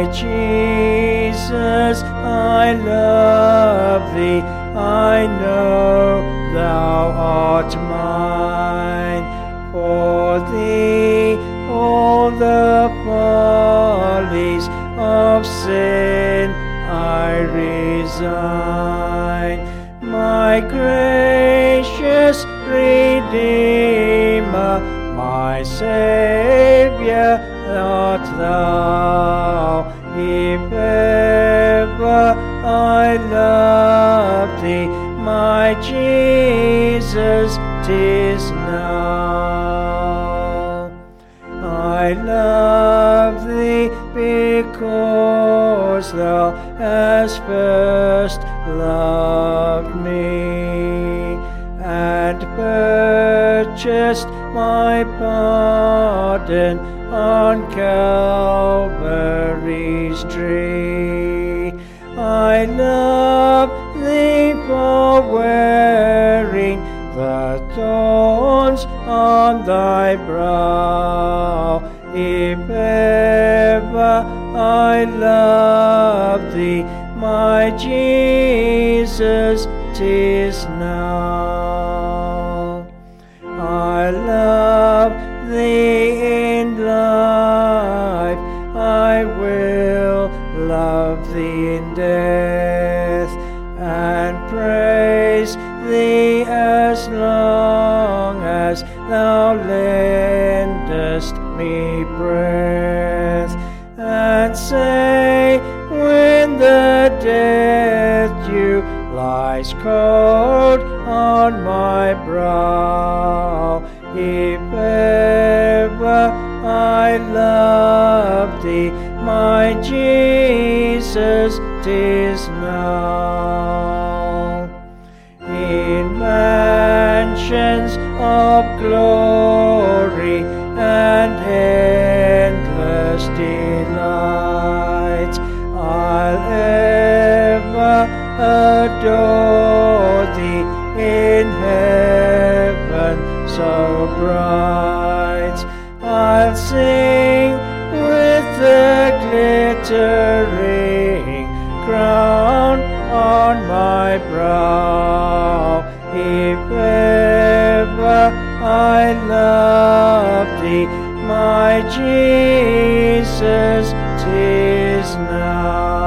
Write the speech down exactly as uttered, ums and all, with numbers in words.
Jesus, I love thee, I know thou art mine. For thee all the follies of sin I resign. My gracious Redeemer, my Saviour art thou. If ever I loved thee, my Jesus, 'tis now. I love thee because thou hast first loved me, and purchased my pardon on Calvary's tree. I love thee for wearing the thorns on thy brow. If ever I love thee, my Jesus, 'tis now. I love thee in life, I will love thee in death, and praise thee as long as thou lendest me breath, and say when the death dew lies cold on my brow, if ever I love thee, my Jesus, 'tis now. In mansions of glory and endless delight, I'll ever adore thee in heaven so bright. I'll sing with the glittering crown on my brow. If ever I love thee, my Jesus, 'tis now.